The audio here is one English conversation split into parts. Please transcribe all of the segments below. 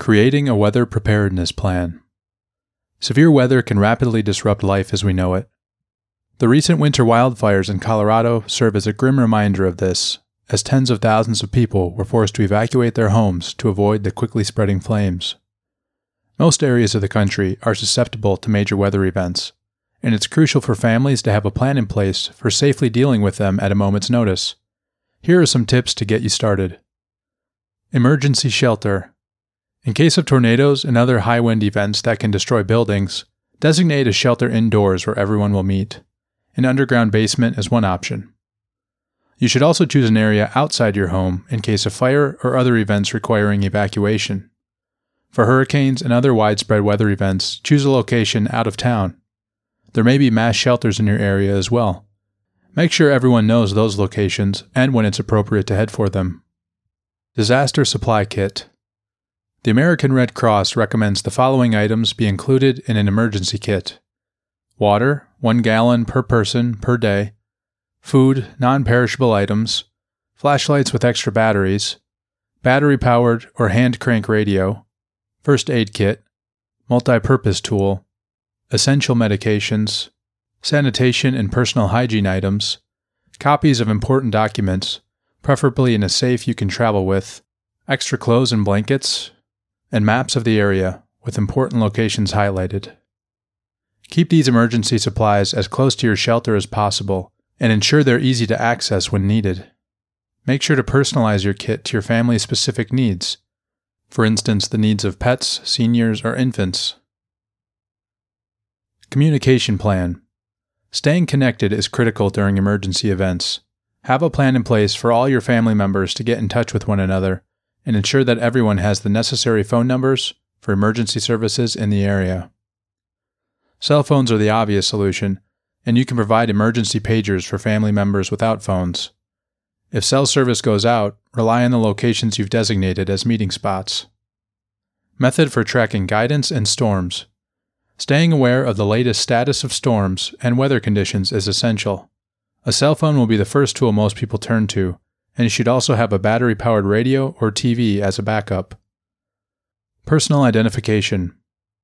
Creating a weather preparedness plan. Severe weather can rapidly disrupt life as we know it. The recent winter wildfires in Colorado serve as a grim reminder of this, as tens of thousands of people were forced to evacuate their homes to avoid the quickly spreading flames. Most areas of the country are susceptible to major weather events, and it's crucial for families to have a plan in place for safely dealing with them at a moment's notice. Here are some tips to get you started. Emergency shelter. In case of tornadoes and other high wind events that can destroy buildings, designate a shelter indoors where everyone will meet. An underground basement is one option. You should also choose an area outside your home in case of fire or other events requiring evacuation. For hurricanes and other widespread weather events, choose a location out of town. There may be mass shelters in your area as well. Make sure everyone knows those locations and when it's appropriate to head for them. Disaster supply kit. The American Red Cross recommends the following items be included in an emergency kit: water, 1 gallon per person per day; food, non-perishable items; flashlights with extra batteries; battery-powered or hand-crank radio; first aid kit; multi-purpose tool; essential medications; sanitation and personal hygiene items; copies of important documents, preferably in a safe you can travel with; extra clothes and blankets; and maps of the area, with important locations highlighted. Keep these emergency supplies as close to your shelter as possible, and ensure they're easy to access when needed. Make sure to personalize your kit to your family's specific needs, for instance, the needs of pets, seniors, or infants. Communication plan. Staying connected is critical during emergency events. Have a plan in place for all your family members to get in touch with one another, and ensure that everyone has the necessary phone numbers for emergency services in the area. Cell phones are the obvious solution, and you can provide emergency pagers for family members without phones. If cell service goes out, rely on the locations you've designated as meeting spots. Method for tracking guidance and storms. Staying aware of the latest status of storms and weather conditions is essential. A cell phone will be the first tool most people turn to, and you should also have a battery-powered radio or TV as a backup. Personal identification.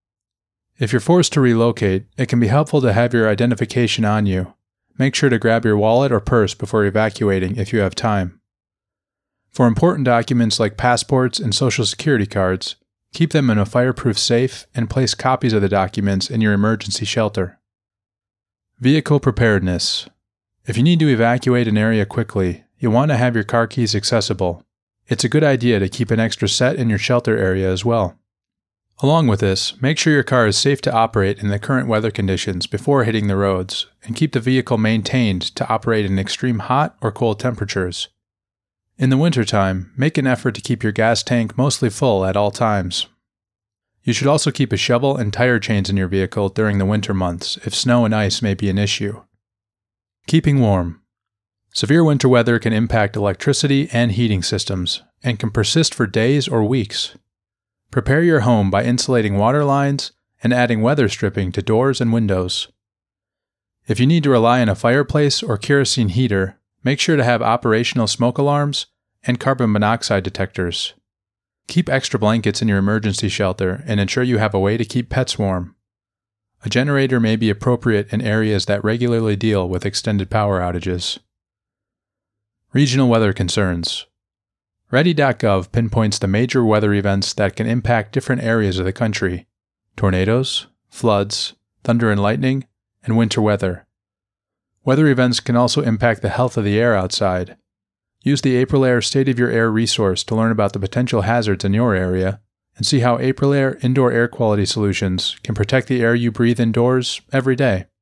If you're forced to relocate, it can be helpful to have your identification on you. Make sure to grab your wallet or purse before evacuating if you have time. For important documents like passports and social security cards, keep them in a fireproof safe and place copies of the documents in your emergency shelter. Vehicle preparedness. If you need to evacuate an area quickly, you'll want to have your car keys accessible. It's a good idea to keep an extra set in your shelter area as well. Along with this, make sure your car is safe to operate in the current weather conditions before hitting the roads, and keep the vehicle maintained to operate in extreme hot or cold temperatures. In the wintertime, make an effort to keep your gas tank mostly full at all times. You should also keep a shovel and tire chains in your vehicle during the winter months if snow and ice may be an issue. Keeping warm. Severe winter weather can impact electricity and heating systems, and can persist for days or weeks. Prepare your home by insulating water lines and adding weather stripping to doors and windows. If you need to rely on a fireplace or kerosene heater, make sure to have operational smoke alarms and carbon monoxide detectors. Keep extra blankets in your emergency shelter and ensure you have a way to keep pets warm. A generator may be appropriate in areas that regularly deal with extended power outages. Regional weather concerns. Ready.gov pinpoints the major weather events that can impact different areas of the country: tornadoes, floods, thunder and lightning, and winter weather. Weather events can also impact the health of the air outside. Use the Aprilaire State of Your Air resource to learn about the potential hazards in your area, and see how Aprilaire indoor air quality solutions can protect the air you breathe indoors every day.